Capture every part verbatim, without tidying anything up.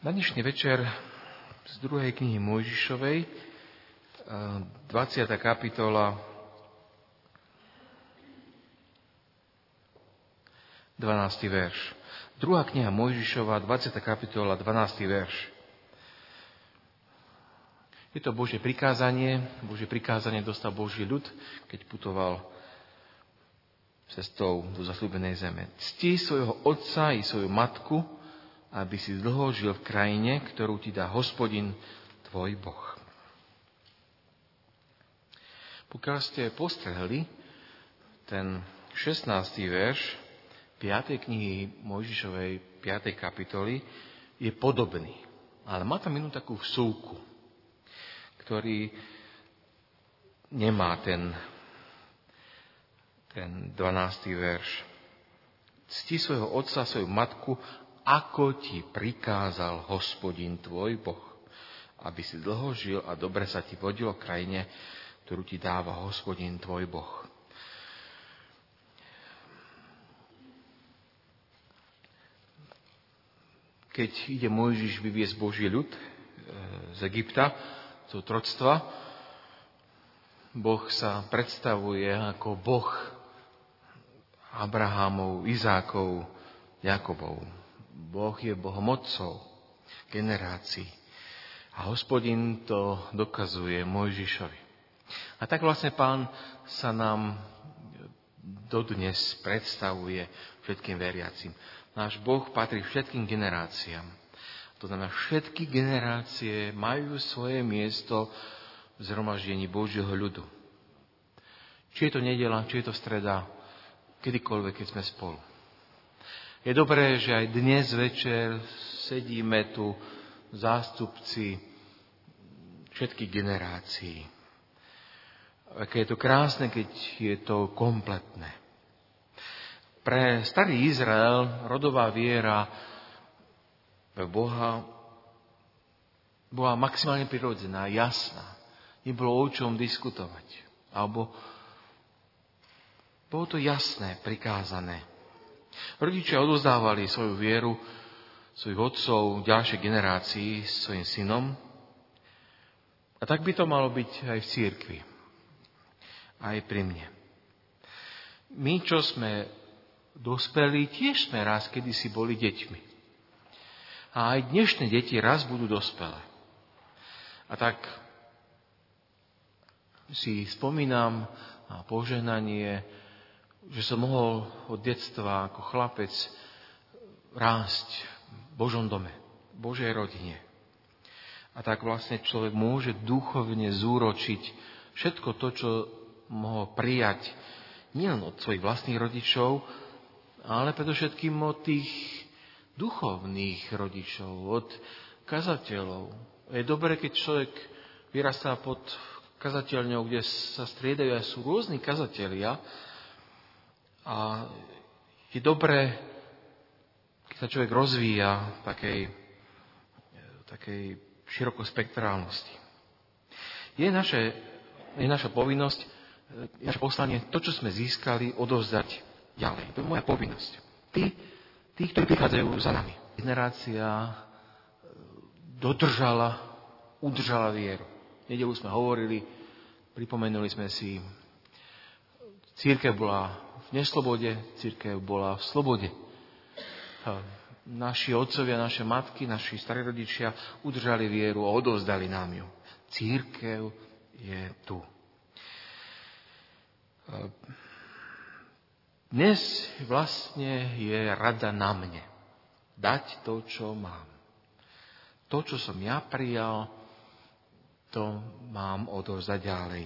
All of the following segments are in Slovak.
Na dnešný večer z druhej knihy Mojžišovej, dvadsiata kapitola, dvanásty verš. Druhá kniha Mojžišova, dvadsiata kapitola, dvanásty verš. Je to Božie prikázanie. Božie prikázanie dostal Boží ľud, keď putoval cestou do zasľúbenej zeme. Cti svojho otca i svoju matku, aby si dlho žil v krajine, ktorú ti dá Hospodin, tvoj Boh. Pokiaľ ste postrehli, ten šestnásty verš piatej knihy Mojžišovej piatej kapitoly je podobný. Ale má tam inú takú vsúku, ktorý nemá ten, ten dvanásty verš. Cti svojho otca, svoju matku, ako ti prikázal Hospodin tvoj Boh, aby si dlho žil a dobre sa ti vodilo v krajine, ktorú ti dáva Hospodin tvoj Boh. Keď ide Mojžiš vyviesť Boží ľud z Egypta, z otroctva, Boh sa predstavuje ako Boh Abrahamov, Izákov, Jakobov. Boh je Bohom otcov, generácií. A Hospodin to dokazuje Mojžišovi. A tak vlastne Pán sa nám dodnes predstavuje všetkým veriacim. Náš Boh patrí všetkým generáciám. To znamená, všetky generácie majú svoje miesto v zhromaždení Božieho ľudu. Či je to nedeľa, či je to streda, kedykoľvek, keď sme spolu. Je dobré, že aj dnes večer sedíme tu zástupci všetkých generácií. Aké je to krásne, keď je to kompletné. Pre starý Izrael rodová viera v Boha bola maximálne prirodzená, jasná. Nebolo o čom diskutovať. Alebo bolo to jasné, prikázané. Rodičia odozdávali svoju vieru svojich otcov ďalšej generácii svojim synom. A tak by to malo byť aj v cirkvi. Aj pri mne. My, čo sme dospelí, tiež sme raz kedysi boli deťmi. A aj dnešné deti raz budú dospelé. A tak si spomínam na požehnanie, že som mohol od detstva ako chlapec rásť v Božom dome, v Božej rodine. A tak vlastne človek môže duchovne zúročiť všetko to, čo mohol prijať nielen od svojich vlastných rodičov, ale predovšetkým od tých duchovných rodičov, od kazateľov. Je dobré, keď človek vyrastá pod kazateľňou, kde sa striedajú a sú rôzni kazatelia. A je dobré, keď sa človek rozvíja v takej, takej širokospektrálnosti. Je, naše, je naša povinnosť, je naše poslanie, to, čo sme získali, odovzdať ďalej. To je moja povinnosť. Tí, tí, ktorí prichádzajú za nami. Generácia dodržala, udržala vieru. Nedeľu sme hovorili, pripomenuli sme si, cirkev bola v neslobode, cirkev bola v slobode. Naši otcovia, naše matky, naši starí rodičia udržali vieru a odovzdali nám ju. Cirkev je tu. Dnes vlastne je rada na mne dať to, čo mám. To, čo som ja prijal, to mám odovzdať ďalej.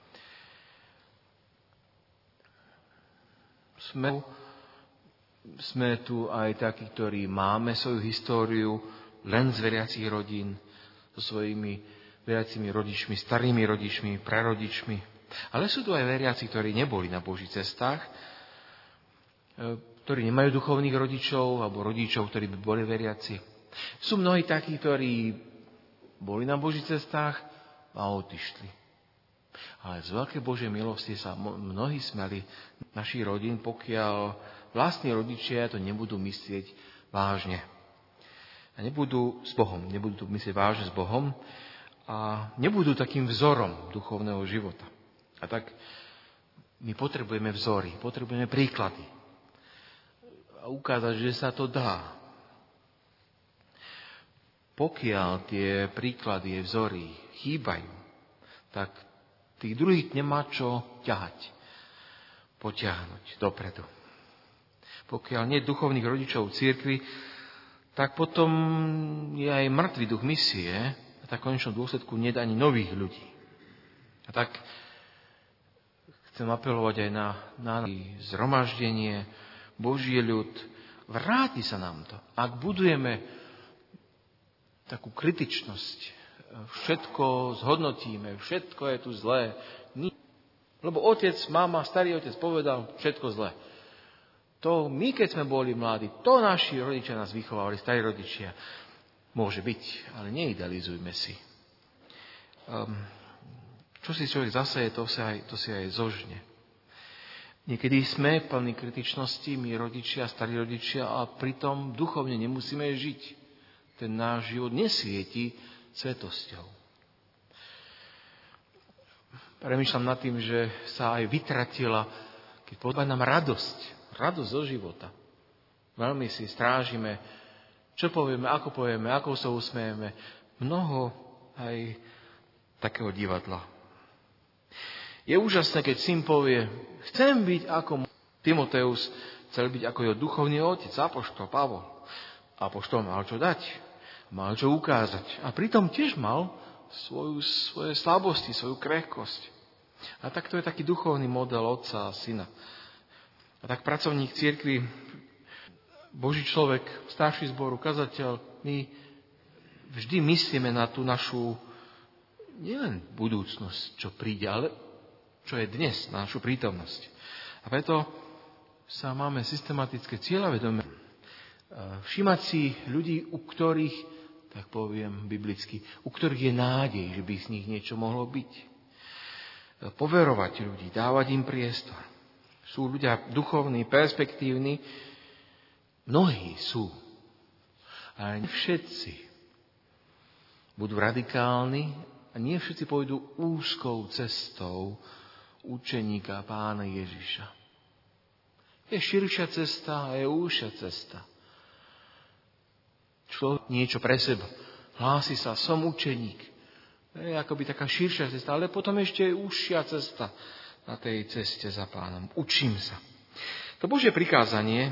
Sme, sme tu aj takí, ktorí máme svoju históriu len z veriacich rodín, so svojimi veriacimi rodičmi, starými rodičmi, prarodičmi. Ale sú tu aj veriaci, ktorí neboli na Božích cestách, ktorí nemajú duchovných rodičov alebo rodičov, ktorí by boli veriaci. Sú mnohí takí, ktorí boli na Božích cestách a odišli. Ale z veľkej Božej milosti sa mnohí smiali našich rodín, pokiaľ vlastní rodičia to nebudú myslieť vážne. A nebudú s Bohom, nebudú tu myslieť vážne s Bohom a nebudú takým vzorom duchovného života. A tak my potrebujeme vzory, potrebujeme príklady. A ukázať, že sa to dá. Pokiaľ tie príklady, vzory chýbajú, tak tých druhých nemá čo ťahať, potiahnuť dopredu. Pokiaľ nie je duchovných rodičov v cirkvi, tak potom je aj mŕtvý duch misie a tak v konečnom dôsledku nie je ani nových ľudí. A tak chcem apelovať aj na, na zhromaždenie, Boží ľud. Vráti sa nám to. Ak budujeme takú kritičnosť, všetko zhodnotíme, všetko je tu zlé. Lebo otec, mama, starý otec povedal, všetko zlé. To my, keď sme boli mladí, to naši rodičia nás vychovávali, starí rodičia. Môže byť, ale neidealizujme si. Um, čo si človek zaseje, to si aj, to si aj zožne. Niekedy sme plní kritičnosti, my rodičia, starí rodičia, a pritom duchovne nemusíme žiť. Ten náš život nesvieti svetosťou. Premýšľam nad tým, že sa aj vytratila, keď povedal nám radosť. Radosť zo života. Veľmi si strážime, čo povieme, ako povieme, ako sa usmejeme. Mnoho aj takého divadla. Je úžasné, keď syn povie, chcem byť ako Timoteus, chcel byť ako jeho duchovný otec, apoštol Pavol. Apoštol mal čo dať, mal čo ukázať. A pritom tiež mal svoju, svoje slabosti, svoju krehkosť. A tak to je taký duchovný model otca a syna. A tak pracovník cirkvi, Boží človek, starší zboru, kazateľ, my vždy myslíme na tú našu nielen budúcnosť, čo príde, ale čo je dnes, na našu prítomnosť. A preto sa máme systematické cieľavedomie všímať si ľudí, u ktorých, tak poviem biblicky, u ktorých je nádej, že by z nich niečo mohlo byť. Poverovať ľudí, dávať im priestor. Sú ľudia duchovní, perspektívni. Mnohí sú. Ale nie všetci budú radikálni a nie všetci pôjdu úzkou cestou učeníka Pána Ježiša. Je širšia cesta a je úžšia cesta. Človek niečo pre seba. Hlási sa, som učeník. Je akoby taká širšia cesta, ale potom ešte je užšia cesta na tej ceste za Pánom. Učím sa. To Božie prikázanie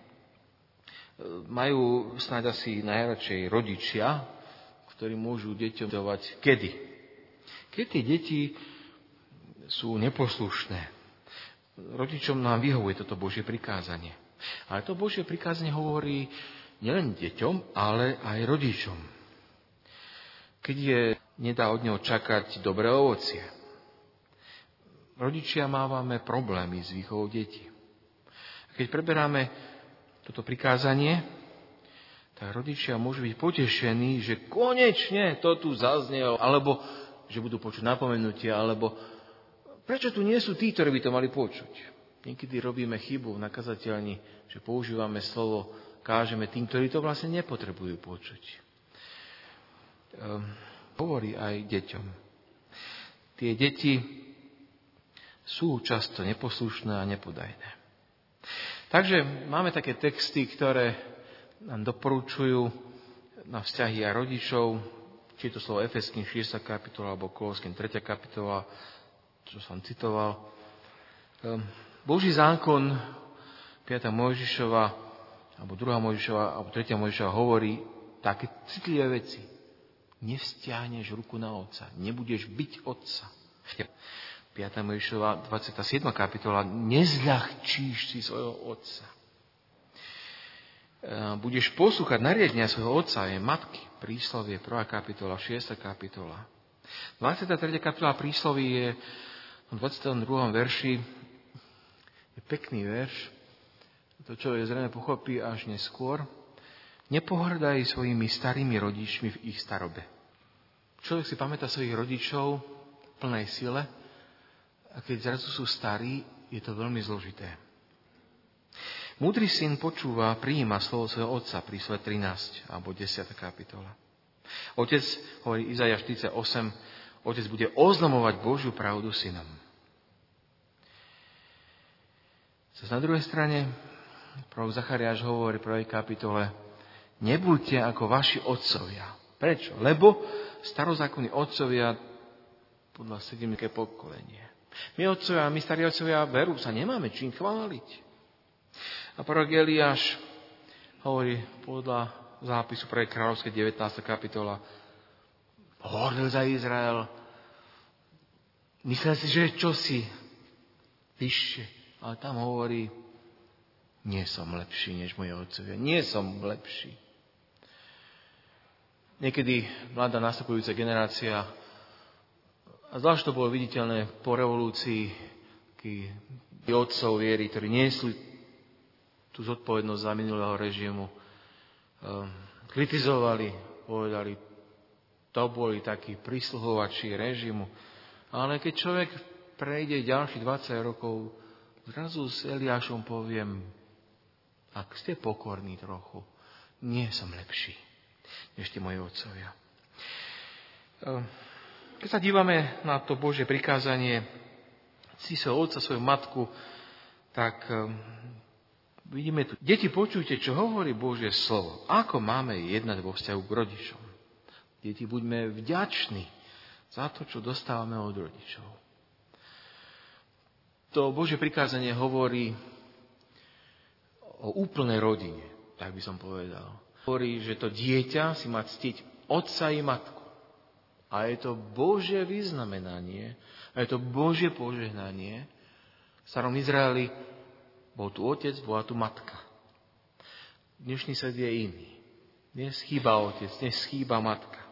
majú snáď asi najradšej rodičia, ktorí môžu deťom dávať kedy. Keď tie deti sú neposlušné. Rodičom nám vyhovuje toto Božie prikázanie. Ale to Božie prikázanie hovorí nielen deťom, ale aj rodičom. Keď je, nedá od neho čakať dobré ovocie. Rodičia mávame problémy s výchovou detí. A keď preberáme toto prikázanie, tak rodičia môžu byť potešení, že konečne to tu zaznelo, alebo že budú počuť napomenutia, alebo prečo tu nie sú tí, ktorí by to mali počuť. Niekedy robíme chybu v nakazateľni, že používame slovo, kážeme tým, ktorí to vlastne nepotrebujú počuť. Um, hovorí aj deťom. Tie deti sú často neposlušné a nepodajné. Takže máme také texty, ktoré nám doporučujú na vzťahy a rodičov, či je to slovo Efeským šiesta kapitola, alebo Koloským tretia kapitola, čo som citoval. Boží zákon piata Mojžišova, alebo druhá Mojžišova, alebo tretia Mojžišova hovorí také citlivé veci. Nevzťahneš ruku na otca, nebudeš byť otca. piata Mojžišova, dvadsiata siedma kapitola, nezľahčíš si svojho otca. Budeš poslúchať nariadenia svojho otca, je matky. Príslovie, prvá kapitola, šiesta kapitola. dvadsiata tretia kapitola prísloví je v dvadsiatom druhom verši, je pekný verš, to človek zrejme pochopí až neskôr. Nepohrdaj svojimi starými rodičmi v ich starobe. Človek si pamätá svojich rodičov v plnej sile, a keď zrazu sú starí, je to veľmi zložité. Múdry syn počúva, prijíma slovo svojho otca, príslovo trinásť alebo desiata kapitola. Otec, hovorí Izaiáš štyridsaťosem, otec bude oznamovať Božiu pravdu synom. Zas na druhej strane, prorok Zachariáš hovorí v prvej kapitole, nebuďte ako vaši otcovia. Prečo? Lebo starozákonní otcovia podľa sedemké pokolenie. My otcovia, my starí otcovia veru sa nemáme čím chváliť. A prorok Eliáš hovorí podľa zápisu pre kráľovské devätnásta kapitola, hovoril za Izrael, myslel si, že je čosi vyššie, ale tam hovorí, nie som lepší než moji otcovia, nie som lepší. Niekedy mladá nastupujúca generácia, a zvlášť to bolo viditeľné po revolúcii, tí otcov viery, ktorí niesli tú zodpovednosť za minulého režimu, kritizovali, povedali, to boli takí prísluhovači režimu. Ale keď človek prejde ďalších dvadsať rokov, zrazu s Eliášom poviem, ak ste pokorní trochu, nie som lepší než tie moji otcovia. Keď sa dívame na to Božie prikázanie, si svojho otca, svoju matku, tak vidíme tu. Deti, počujte, čo hovorí Božie slovo. Ako máme jednať vo vzťahu k rodičom. Deti, buďme vďační za to, čo dostávame od rodičov. To Božie prikázanie hovorí o úplnej rodine, tak by som povedal. Hovorí, že to dieťa si má ctiť otca i matku. A je to Božie vyznamenanie, a je to Božie požehnanie. V starom Izraeli bol tu otec, bola tu matka. Dnešný svet je iný. Dnes chýba otec, dnes chýba matka.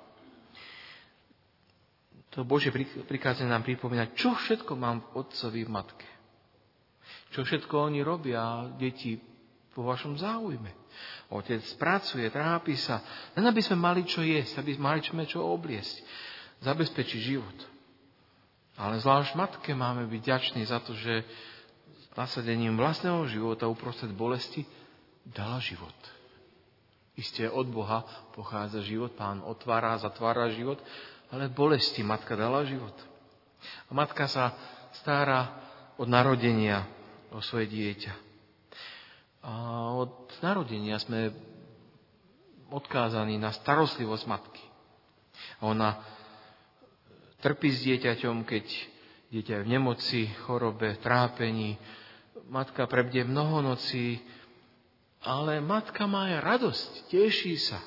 To Božie prikázanie nám pripomína, čo všetko mám v otcovi v matke. Čo všetko oni robia, deti, vo vašom záujme. Otec pracuje, trápi sa, len aby sme mali čo jesť, aby sme mali čo obliesť, zabezpečiť život. Ale zvlášť matke máme byť vďační za to, že s nasadením vlastného života uprostred bolesti dala život. Isté od Boha pochádza život, Pán otvára, zatvára život, ale v bolesti matka dala život. A matka sa stará od narodenia o svoje dieťa. A od narodenia sme odkázaní na starostlivosť matky. A ona trpí s dieťaťom, keď dieťa je v nemoci, chorobe, trápení. Matka prebdie mnoho nocí, ale matka má aj radosť, teší sa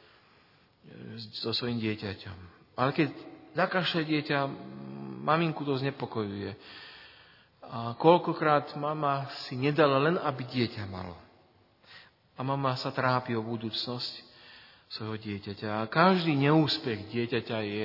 so svojím dieťaťom. Ale keď zakašle dieťa, maminku to znepokojuje. A koľkokrát mama si nedala len, aby dieťa malo. A mama sa trápi o budúcnosť svojho dieťaťa. A každý neúspech dieťaťa je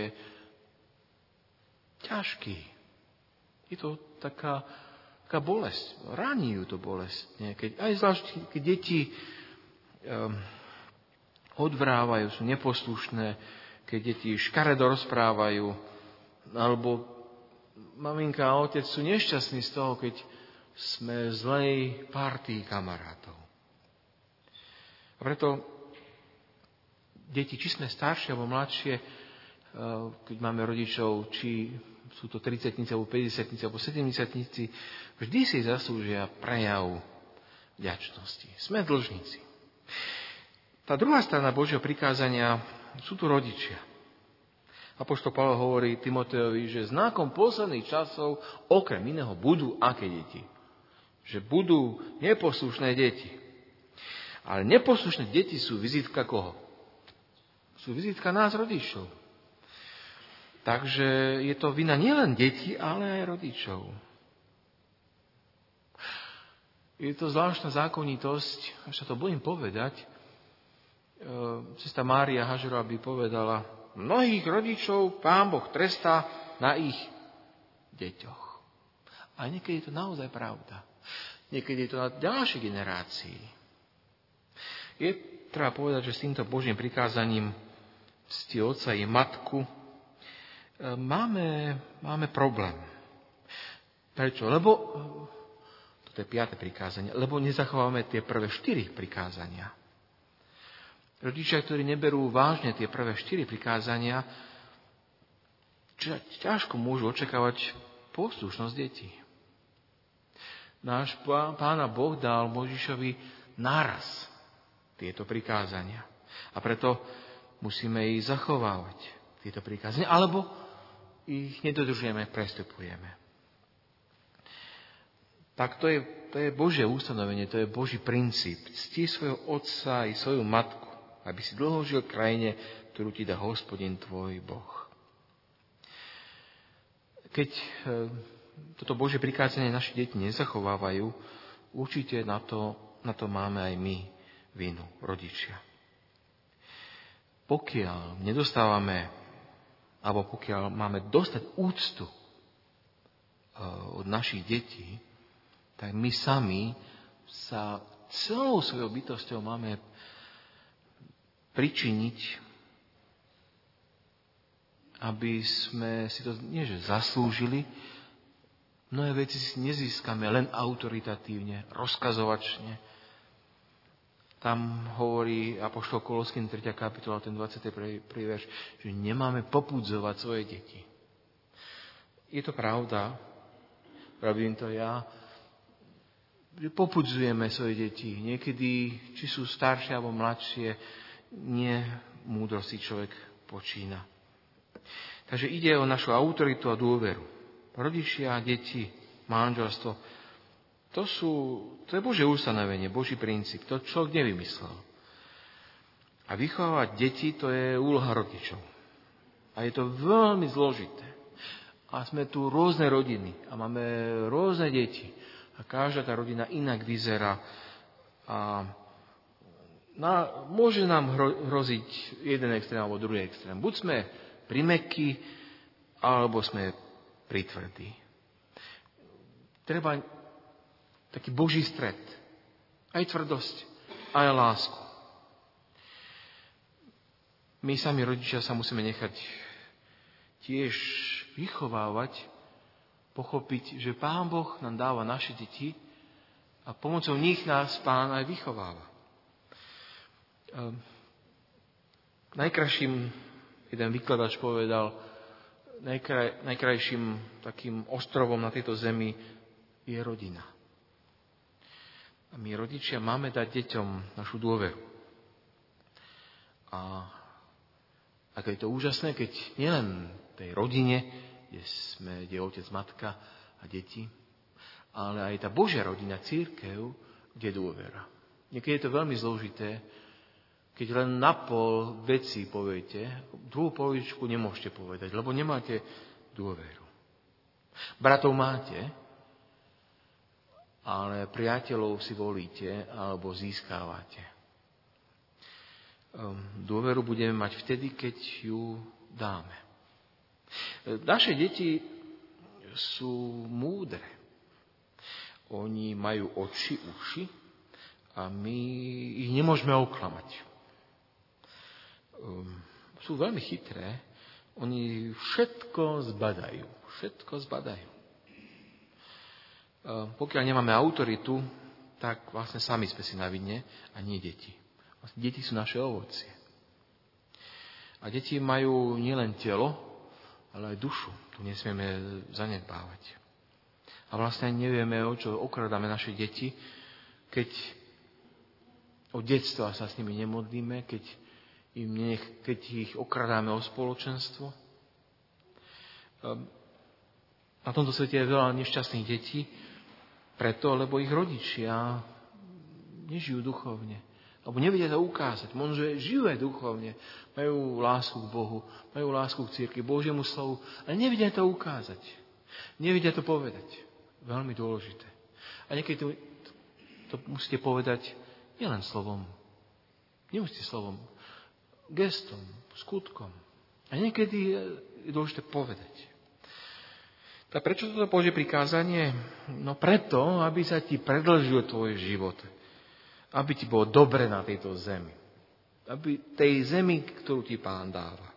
ťažký. Je to taká, taká bolesť. Raní ju to bolesť. Keď, aj zvlášť, keď deti um, odvrávajú, sú neposlušné, keď deti škaredo rozprávajú, alebo maminka a otec sú nešťastní z toho, keď sme v zlej partii kamarátov. A preto deti, či sme staršie alebo mladšie, keď máme rodičov, či sú to tridsiatnici, alebo päťdesiatnici, alebo sedemdesiatnici, vždy si zaslúžia prejav vďačnosti. Sme dlžníci. Tá druhá strana Božieho prikázania sú tu rodičia. Apoštol Pavol hovorí Timotejovi, že znakom posledných časov okrem iného budú aké deti? Že budú neposlušné deti. Ale neposlušné deti sú vizitka koho? Sú vizitka nás, rodičov. Takže je to vina nielen detí, ale aj rodičov. Je to zvláštna zákonitosť, až sa to budem povedať. Sestra Mária Hažerová by povedala, mnohých rodičov Pán Boh trestá na ich deťoch. A niekedy je to naozaj pravda. Niekedy je to na ďalšej generácii. Je treba povedať, že s týmto Božím prikázaním cti otca i matku máme, máme problém. Prečo? Lebo to je piate prikázanie, lebo nezachovávame tie prvé štyri prikázania. Rodičia, ktorí neberú vážne tie prvé štyri prikázania, ťažko môžu očakávať poslušnosť detí. Náš Pána Boh dal Mojžišovi naraz tieto prikázania. A preto musíme ich zachovávať, tieto prikázania, alebo ich nedodržujeme, prestupujeme. Tak to je, to je Božie ustanovenie, to je Boží princíp. Cti svojho otca i svoju matku, aby si dlho žil v krajine, ktorú ti dá Hospodin tvoj Boh. Keď toto Božie prikázanie naši deti nezachovávajú, určite na to, na to máme aj my vinu, rodičia. Pokiaľ nedostávame, alebo pokiaľ máme dostať úctu od našich detí, tak my sami sa celou svojou bytosťou máme pričiniť, aby sme si to nie že zaslúžili, mnohé veci si nezískame len autoritatívne, rozkazovačne. Tam hovorí apoštol Koloským tretia kapitola, ten dvadsiaty prvý verš, že nemáme popudzovať svoje deti. Je to pravda, pravím to ja, že popudzujeme svoje deti. Niekedy, či sú staršie alebo mladšie, nie múdro si človek počína. Takže ide o našu autoritu a dôveru. Rodičia, deti, manželstvo, to sú, to je Božie ustanovenie, Boží princíp. To človek nevymyslel. A vychovávať deti, to je úloha rodičov. A je to veľmi zložité. A sme tu rôzne rodiny a máme rôzne deti. A každá tá rodina inak vyzerá. A na, môže nám hro, hroziť jeden extrém alebo druhý extrém. Buď sme primäkky, alebo sme pritvrdí. Treba taký Boží stred. Aj tvrdosť, aj lásku. My sami rodičia sa musíme nechať tiež vychovávať, pochopiť, že Pán Boh nám dáva naše deti a pomocou nich nás Pán aj vychováva. Ehm, najkrajším, jeden vykladač povedal, najkraj, najkrajším takým ostrovom na tejto zemi je rodina. A my, rodičia, máme dať deťom našu dôveru. A ako je to úžasné, keď nielen v tej rodine, kde sme, kde je otec, matka a deti, ale aj tá Božia rodina, cirkev, kde je dôvera. Niekedy je to veľmi zložité, keď len na pol veci poviete, druhú polovičku nemôžete povedať, lebo nemáte dôveru. Bratov máte, ale priateľov si volíte alebo získávate. Dôveru budeme mať vtedy, keď ju dáme. Naše deti sú múdre. Oni majú oči, uši a my ich nemôžeme oklamať. Sú veľmi chytré. Oni všetko zbadajú. Všetko zbadajú. Pokiaľ nemáme autoritu, tak vlastne sami sme si na vine a nie deti. Vlastne deti sú naše ovocie. A deti majú nielen telo, ale aj dušu. Tu nesmieme zanedbávať. A vlastne nevieme, o čo okradáme naše deti, keď od detstva sa s nimi nemodlíme, keď, im nech, keď ich okradáme o spoločenstvo. Na tomto svete je veľa nešťastných detí, preto, lebo ich rodičia nežijú duchovne. Alebo nevedia to ukázať. Možno, že žijú aj duchovne. Majú lásku k Bohu, majú lásku k cirkvi, Božiemu slovu, ale nevedia to ukázať. Nevedia to povedať. Veľmi dôležité. A niekedy to, to musíte povedať nielen slovom. Nemusíte slovom. Gestom, skutkom. A niekedy je dôležité povedať. Tak prečo toto Božie prikázanie? No preto, aby sa ti predĺžil tvoj život. Aby ti bolo dobre na tejto zemi. Aby tej zemi, ktorú ti Pán dáva.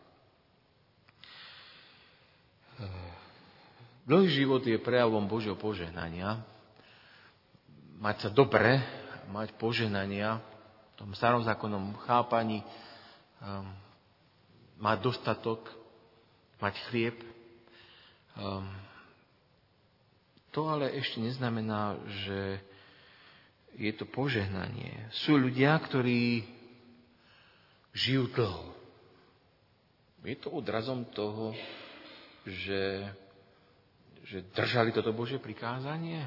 Dlhý život je prejavom Božieho požehnania. mať sa dobre, mať požehnania v tom starom zákonnom chápaní, um, mať dostatok, mať chlieb. Um, to ale ešte neznamená, že je to požehnanie. Sú ľudia, ktorí žijú dlho. Je to odrazom toho, že, že držali toto Božie prikázanie?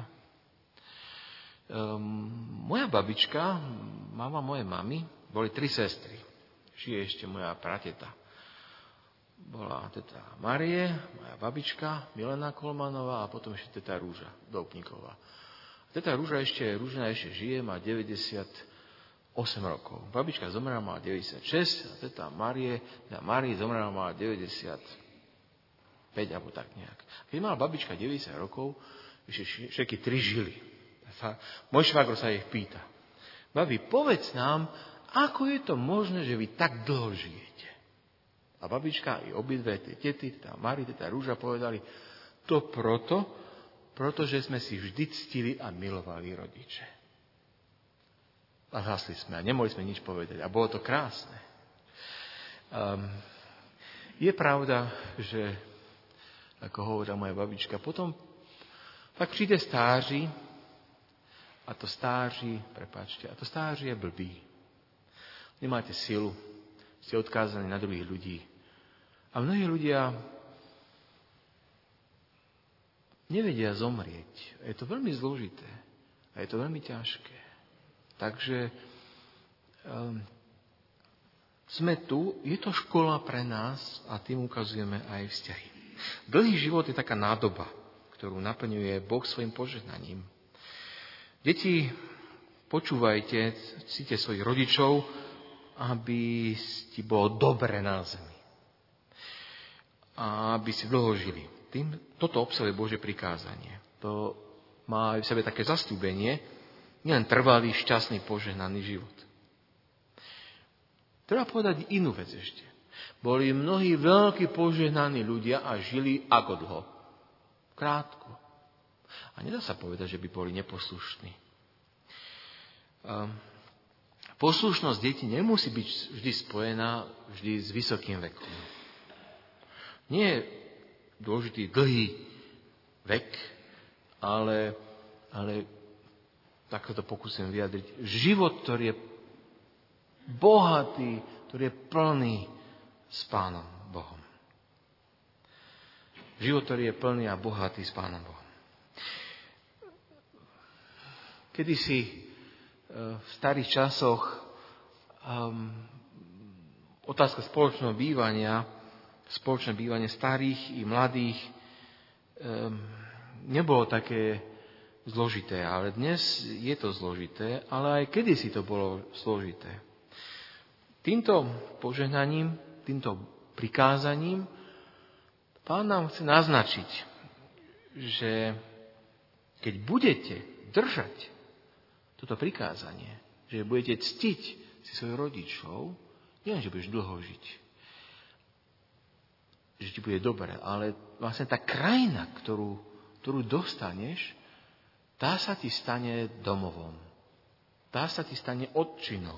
Um, moja babička, mama mojej mamy, boli tri sestry. Žije ešte moja prateta. Bola teta Marie, moja babička, Milena Kolmanová a potom ešte teta Rúža Doupníková. Teta Rúža ešte, Rúžina ešte žije, má deväťdesiatosem rokov. Babička zomrela, mala deväťdesiatšesť a teta Marie, teta Marie zomrela, mala deväťdesiatpäť alebo tak nejak. Keď mala babička deväťdesiat rokov, ešte všetky tri žili. Sa, môj švagro sa ich pýta. Babi, povedz nám, ako je to možné, že vy tak dlho žijete? A babička i obidve tie tety, tá Mari, tá Rúža povedali, to proto, pretože sme si vždy ctili a milovali rodiče. A zhasli sme a nemohli sme nič povedať. A bolo to krásne. Um, je pravda, že, ako hovorila moja babička, potom tak príde stáži a to stáži, prepáčte, a to stáži je blbý. Nemáte silu, ste odkázaní na druhých ľudí. A mnohí ľudia nevedia zomrieť. Je to veľmi zložité a je to veľmi ťažké. Takže um, sme tu, je to škola pre nás a tým ukazujeme aj vzťahy. Dlhý život je taká nádoba, ktorú naplňuje Boh svojim požehnaním. Deti, počúvajte, cíte svojich rodičov, aby ti bolo dobre na zemi. A aby si dlho žili. Tým, toto obsahuje Božie prikázanie. To má v sebe také zasľúbenie, nielen trvalý, šťastný, požehnaný život. Treba povedať inú vec ešte. Boli mnohí veľkí požehnaní ľudia a žili ako dlho? Krátko. A nedá sa povedať, že by boli neposlušní. Um, poslušnosť detí nemusí byť vždy spojená vždy s vysokým vekom. Nie je dôležitý dlhý vek, ale, ale tak to pokúsim vyjadriť. Život, ktorý je bohatý, ktorý je plný s Pánom Bohom. Život, ktorý je plný a bohatý s Pánom Bohom. Kedysi v starých časoch um, otázka spoločného bývania, spoločné bývanie starých i mladých um, nebolo také zložité, ale dnes je to zložité, ale aj kedysi to bolo zložité. Týmto požehnaním, týmto prikázaním Pán nám chce naznačiť, že keď budete držať toto prikázanie, že budete ctiť si svojich rodičov, nie že budeš dlho žiť, že ti bude dobre, ale vlastne tá krajina, ktorú, ktorú dostaneš, tá sa ti stane domovom. Tá sa ti stane otčinou.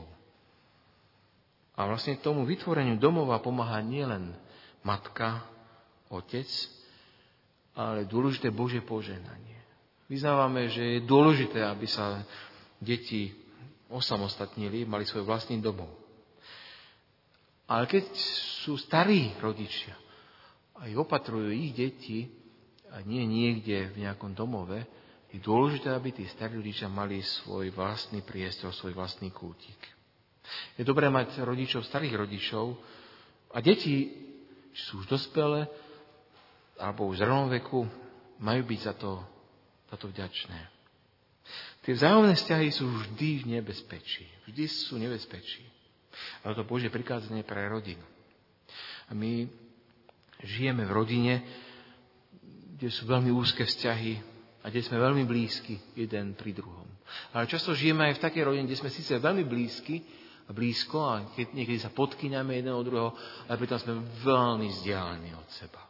A vlastne tomu vytvoreniu domova pomáha nielen matka, otec, ale dôležité Božie požehnanie. Vyznávame, že je dôležité, aby sa deti osamostatnili, mali svoj vlastný domov. Ale keď sú starí rodičia a ich opatrujú ich deti a nie niekde v nejakom domove, je dôležité, aby tí starí rodičia mali svoj vlastný priestor, svoj vlastný kútik. Je dobré mať rodičov, starých rodičov a deti, či sú už dospelé alebo už v zrelom veku, majú byť za to, za to vďačné. Tie vzájomné vzťahy sú vždy v nebezpečí. Vždy sú v nebezpečí. Ale to Božie prikázanie pre rodinu. A my žijeme v rodine, kde sú veľmi úzke vzťahy a kde sme veľmi blízki jeden pri druhom. Ale často žijeme aj v takej rodine, kde sme síce veľmi blízki a blízko a keď niekedy sa podkyňame jeden od druhého, ale pritom sme veľmi vzdialení od seba.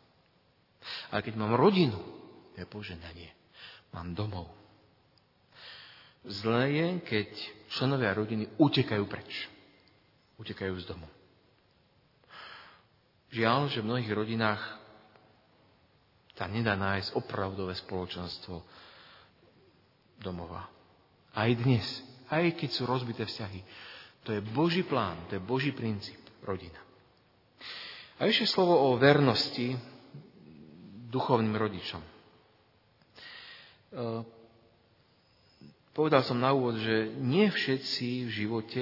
Ale keď mám rodinu, to je požehnanie. Mám domov. Zlé je, keď členovia rodiny utekajú preč. Utekajú z domu. Žiaľ, že v mnohých rodinách sa nedá nájsť opravdové spoločenstvo domova. Aj dnes, aj keď sú rozbité vzťahy. To je Boží plán, to je Boží princíp, rodina. A ešte slovo o vernosti duchovným rodičom. Povedal som na úvod, že nie všetci v živote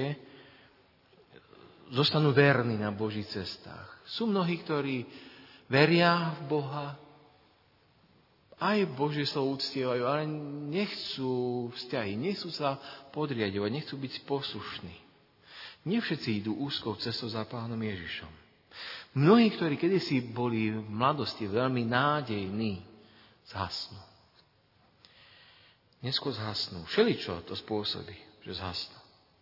zostanú verní na Božích cestách. Sú mnohí, ktorí veria v Boha, aj Božie slovo uctievajú, ale nechcú vzťahy, nechcú sa podriadovať, nechcú byť poslušní. Nie všetci idú úzkou cestou za Pánom Ježišom. Mnohí, ktorí kedysi boli v mladosti veľmi nádejní, zhasnú. Neskôr zhasnú. Všeličo to spôsobí, že zhasnú.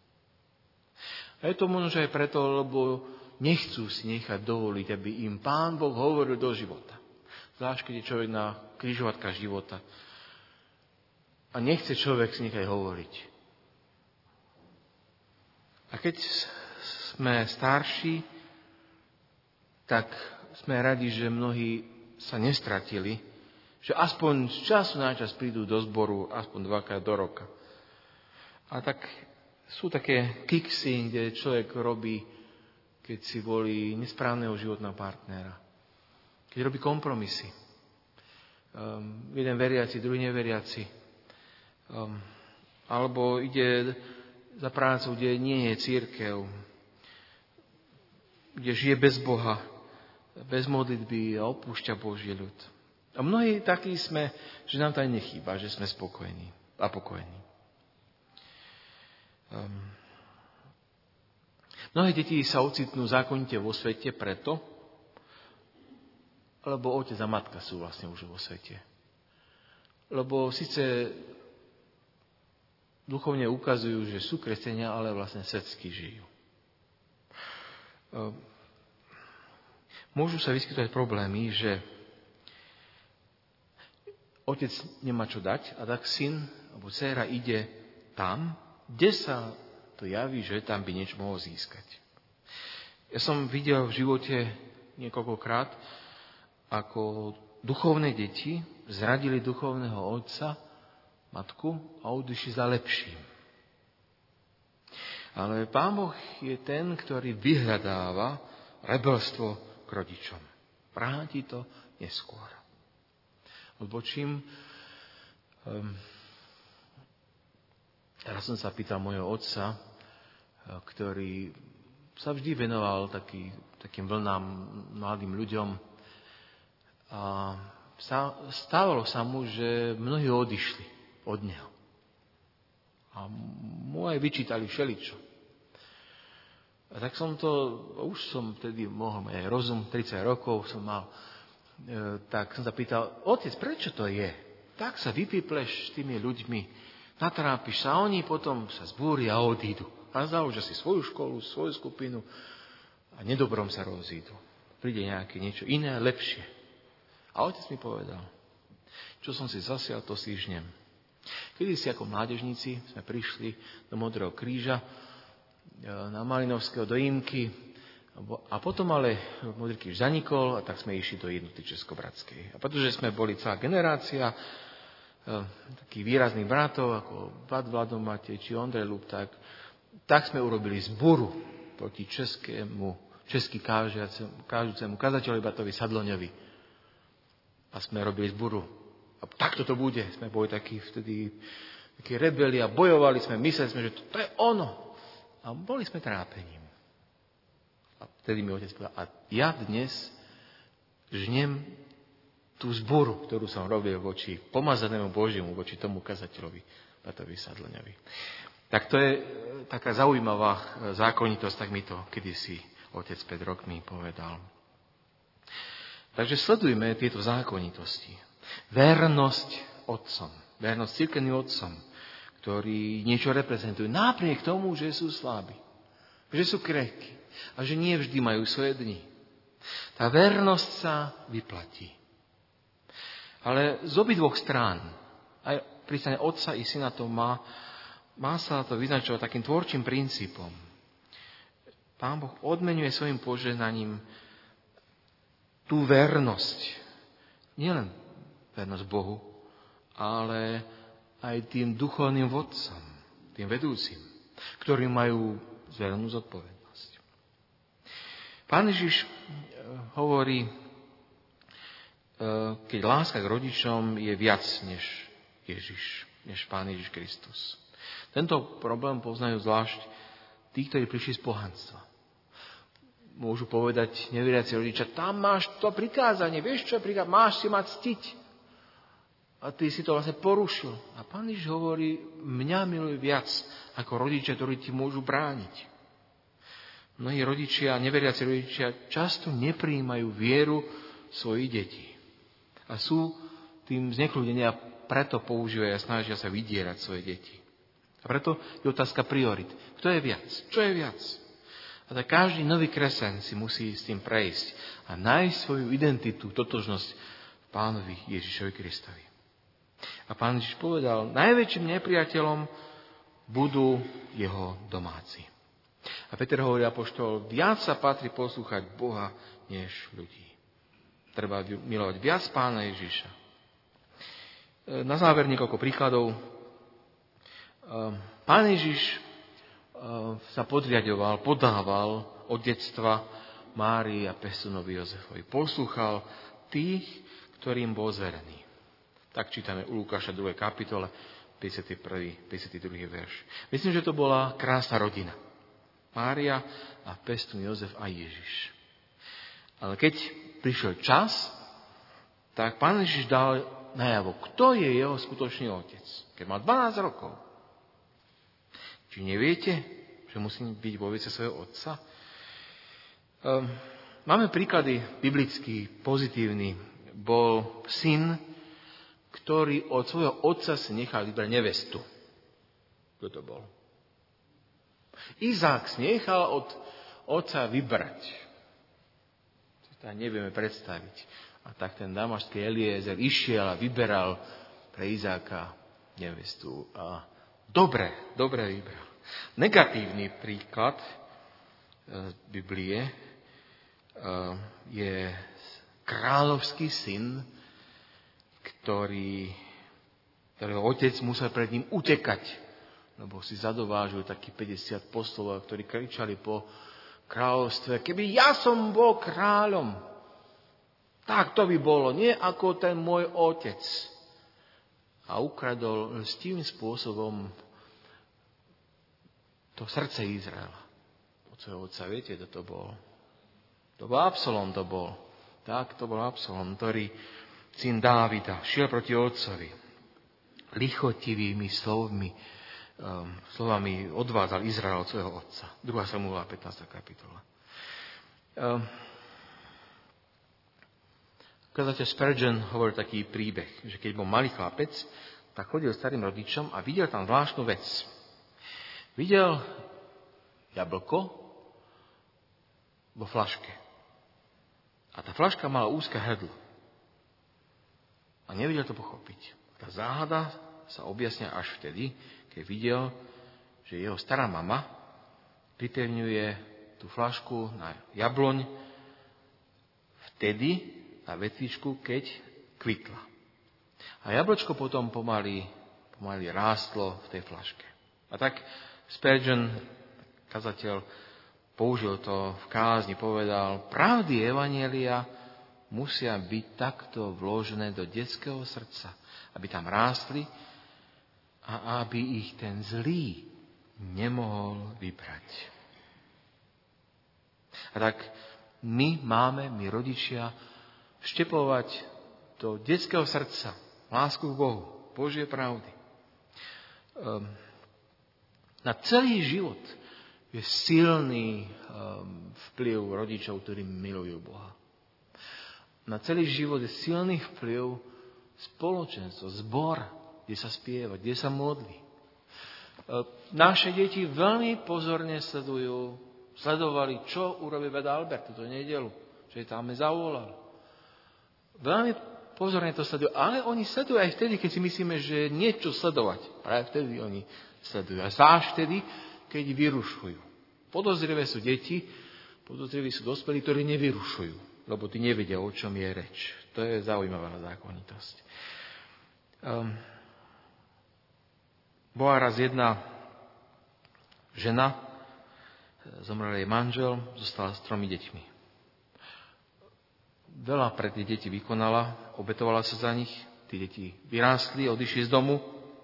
A je to možno aj preto, lebo nechcú si nechať dovoliť, aby im Pán Boh hovoril do života. Zvlášť, keď je človek na križovatkách života. A nechce človek si nechať hovoriť. A keď sme starší, tak sme radi, že mnohí sa nestratili, že aspoň z času na čas prídu do zboru, aspoň dvakrát do roka. A tak sú také kiksy, kde človek robí, keď si volí nesprávneho životného partnera. Keď robí kompromisy. Um, jeden veriaci, druhý neveriaci. Um, alebo ide za prácu, kde nie je cirkev. Kde žije bez Boha, bez modlitby a opúšťa Boží ľud. A mnohí takí sme, že nám to aj nechýba, že sme spokojní a pokojní. Um, mnohé deti sa ocitnú zákonite vo svete preto, lebo otec a matka sú vlastne už vo svete. Lebo síce duchovne ukazujú, že sú kresťania, ale vlastne svetsky žijú. Um, môžu sa vyskytovať problémy, že otec nemá čo dať a tak syn alebo dcéra ide tam, kde sa to javí, že tam by niečo mohol získať. Ja som videl v živote niekoľkokrát, ako duchovné deti zradili duchovného otca, matku a odišli za lepším. Ale Pán Boh je ten, ktorý vyhľadáva rebelstvo k rodičom. Vráti to neskôr. Lebo čím... Um, raz som sa pýtal môjho otca, ktorý sa vždy venoval taký, takým vlnám mladým ľuďom. A stávalo sa mu, že mnohí odišli od neho. A mu aj vyčítali všeličo. A tak som to, už som vtedy mohol mať aj rozum, tridsať rokov som mal, tak som sa pýtal, otec, prečo to je? Tak sa vypípleš s tými ľuďmi, natrápiš sa, oni potom sa zbúria a odídu. A založia si svoju školu, svoju skupinu a nedobrom sa rozídu. Príde nejaké niečo iné, lepšie. A otec mi povedal, čo som si zasial, to si žnem. Kedy si ako mládežníci sme prišli do Modrého kríža, na Malinovského do Imky, a potom ale Modrý kríž zanikol a tak sme išli do Jednoty Českobratskej. A pretože sme boli celá generácia e, takých výrazných bratov, ako Vlad Vladomate či Ondrej Lub, tak, tak sme urobili zburu proti českému, česky kážucemu kazateľovi bratovi Sadloňovi. A sme robili zburu. A takto to bude. Sme boli takí vtedy takí rebeli a bojovali sme, mysleli sme, že to, to je ono. A boli sme trápením. A vtedy mi otec povedal, a ja dnes žnem tú zboru, ktorú som robil voči pomazanému Božiemu, voči tomu kazateľovi, bratovi Sadloňovi. Tak to je taká zaujímavá zákonitosť, tak mi to kedysi otec pred rokmi povedal. Takže sledujme tieto zákonitosti. Vernosť otcom, vernosť cirkevným otcom, ktorí niečo reprezentujú, napriek tomu, že sú slabí, že sú krehkí. A že nie vždy majú svoje dni. Tá vernosť sa vyplatí. Ale z obidvoch strán, aj pri strane otca i syna to má má sa to vyznačovať takým tvorčím princípom. Pán Boh odmenuje svojim požehnaním tú vernosť. Nielen vernosť Bohu, ale aj tým duchovným vodcom, tým vedúcim, ktorí majú zverenú zodpovednosť. Pán Ježiš hovorí, keď láska k rodičom je viac než Ježiš, než Pán Ježiš Kristus. Tento problém poznajú zvlášť tí, ktorí prišli z pohanstva. Môžu povedať neveriaci rodičia, tam máš to prikázanie, vieš čo je prikázanie, máš si ma ctiť. A ty si to vlastne porušil. A Pán Ježiš hovorí, mňa milujú viac ako rodičia, ktorí ti môžu brániť. Mnohí rodičia, neveriaci rodičia často neprijímajú vieru svojich detí. A sú tým znekľudení a preto používajú a snažia sa vydierať svoje deti. A preto je otázka priorit. Kto je viac? Čo je viac? A tak každý nový kresťan si musí s tým prejsť a nájsť svoju identitu, totožnosť v Pánovi Ježišovi Kristovi. A Pán Ježiš povedal, najväčším nepriateľom budú jeho domáci. A Peter hovorí apoštol, viac sa patrí poslúchať Boha, než ľudí. Treba milovať viac Pána Ježiša. Na záver niekoľko príkladov. Pán Ježiš sa podriaďoval, podával od detstva Márii a pestunovi Jozefovi. Poslúchal tých, ktorým bol zverený. Tak čítame u Lukáša druhej kapitole, päťdesiaty prvý, päťdesiaty druhý verš. Myslím, že to bola krásna rodina. Mária a pestun Jozef a Ježiš. Ale keď prišiel čas, tak Pán Ježiš dal najavo, kto je jeho skutočný otec. Keď mal dvanásť rokov. Či neviete, že musí byť vo vece svojho otca? Um, máme príklady biblický, pozitívny. Bol syn, ktorý od svojho otca si nechal vybrať nevestu. Kto to bol? Izák si nechal od otca vybrať. To tak nevieme predstaviť. A tak ten damašský Eliezer išiel a vyberal pre Izáka nevestu. A dobre, dobre vybral. Negatívny príklad z Biblie je kráľovský syn, ktorý, ktorého otec musel pred ním utekať, lebo si zadovážil taký päťdesiat poslov, ktorí kričali po kráľovstve, keby ja som bol kráľom, tak to by bolo, nie ako ten môj otec. A ukradol lstivým spôsobom to srdce Izraela. Od svojho otca, viete, kto to bol? To bol Absalom, to bol. Tak, to bol Absalom, ktorý syn Dávida šiel proti otcovi. Lichotivými slovmi, um, slovami odvádzal Izrael od svojho otca. druhá Samuelova pätnásta kapitola. Um, Kazateľ Spurgeon hovorí taký príbeh, že keď bol malý chlapec, tak chodil starým rodičom a videl tam zvláštnu vec. Videl jablko vo fľaške. A tá fľaška mala úzke hrdlo. A nevedel to pochopiť. Tá záhada sa objasnia až vtedy, keď videl, že jeho stará mama pripevňuje tú fľašku na jabloň vtedy na vetvičku, keď kvitla. A jablčko potom pomaly, pomaly rástlo v tej fľaške. A tak Spurgeon, kazateľ, použil to v kázni, povedal, pravdy evanjelia musia byť takto vložené do detského srdca, aby tam rástli a aby ich ten zlý nemohol vybrať. A tak my máme, my rodičia, vštepovať do detského srdca lásku k Bohu, Božie pravdy. Um, na celý život je silný um, vplyv rodičov, ktorí milujú Boha. Na celý život je silný vplyv spoločenstvo, zbor, kde sa spieva, kde sa modlí. Naše deti veľmi pozorne sledujú, sledovali, čo urobí Veda Albert túto nedeľu, čo je tam zavolal. Veľmi pozorne to sledujú, ale oni sledujú aj vtedy, keď si myslíme, že niečo sledovať. Práve vtedy oni sledujú. A zvlášť vtedy, keď vyrušujú. Podozrivé sú deti, podozriví sú dospelí, ktorí nevyrušujú, lebo tí nevedia, o čom je reč. To je zaujímavá zákonitosť. Um, bola raz jedna žena, zomrel jej manžel, zostala s tromi deťmi. Veľa pre tie deti vykonala, obetovala sa za nich, tí deti vyrástli, odišli z domu.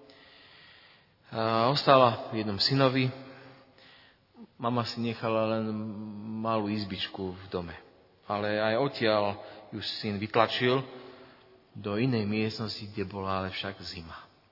A ostala v jednom synovi. Mama si nechala len malú izbičku v dome. Ale aj odtiaľ ju syn vytlačil do inej miestnosti, kde bola ale však zima.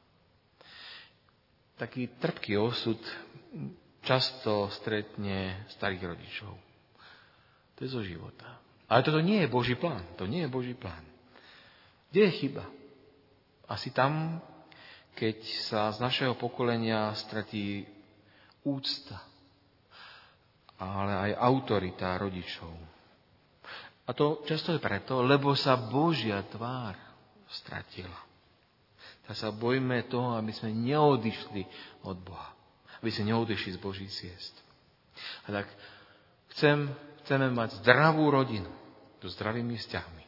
Taký trpký osud často stretne starých rodičov. To je zo života. Ale toto nie je Boží plán. To nie je Boží plán. Kde je chyba? Asi tam, keď sa z našeho pokolenia stratí úcta, ale aj autorita rodičov. A to často je preto, lebo sa Božia tvár stratila. Tak sa bojíme toho, aby sme neodišli od Boha. Aby sme neodišli z Božích ciest. A tak chcem, chceme mať zdravú rodinu so zdravými vzťahmi,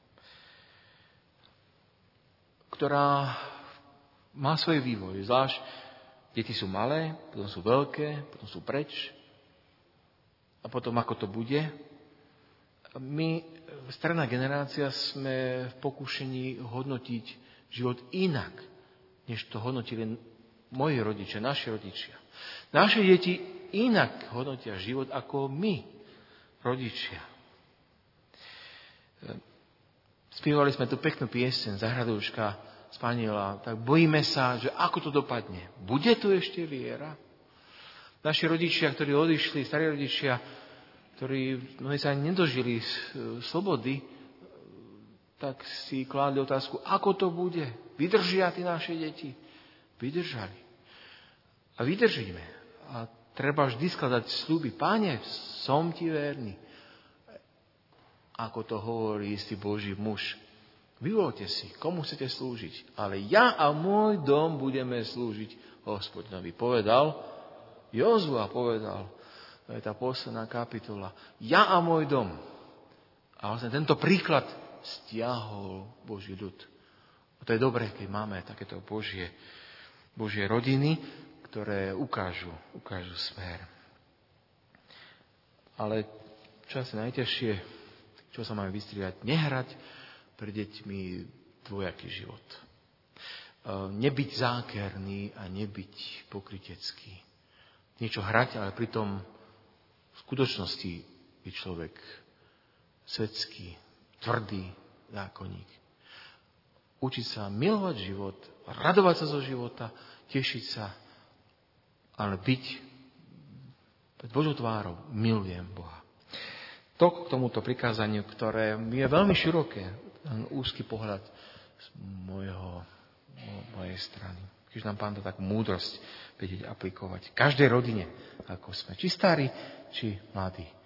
ktorá má svoj vývoj. Zvlášť deti sú malé, potom sú veľké, potom sú preč. A potom ako to bude? My, stredná generácia, sme v pokúšení hodnotiť život inak, než to hodnotili moji rodičia, naši rodičia. Naše deti inak hodnotia život ako my, rodičia. Spievali sme tu peknú pieseň Zahradúška Spaniela, tak bojíme sa, že ako to dopadne. Bude tu ešte viera? Naši rodičia, ktorí odišli, starí rodičia, ktorí mnohí sa nedožili slobody, tak si kládli otázku, ako to bude? Vydržia tí naše deti? Vydržali. A vydržíme. A treba vždy skladať sľuby. Páne, som ti verný. Ako to hovorí istý Boží muž. Vyvolte si, komu chcete slúžiť. Ale ja a môj dom budeme slúžiť Hospodinovi. Povedal, Jozua povedal, to je tá posledná kapitola. Ja a môj dom. A vlastne tento príklad stiahol Boží ľud. A to je dobré, keď máme takéto Božie, Božie rodiny, ktoré ukážu, ukážu smer. Ale čo asi najťažšie, čo sa máme vystriať, nehrať pre deťmi dvojaký život. Nebyť zákerný a nebyť pokrytecký. Niečo hrať, ale pritom v skutočnosti je človek svetský, tvrdý zákonník. Učiť sa milovať život, radovať sa zo života, tešiť sa, ale byť pred Božou tvárou, milujem Boha. To k tomuto prikázaniu, ktoré je veľmi široké, úzky pohľad z mojho, mojej strany. Keď nám Pán to tak múdrosť vedieť aplikovať. V každej rodine, ako sme. Či starí, či mladí.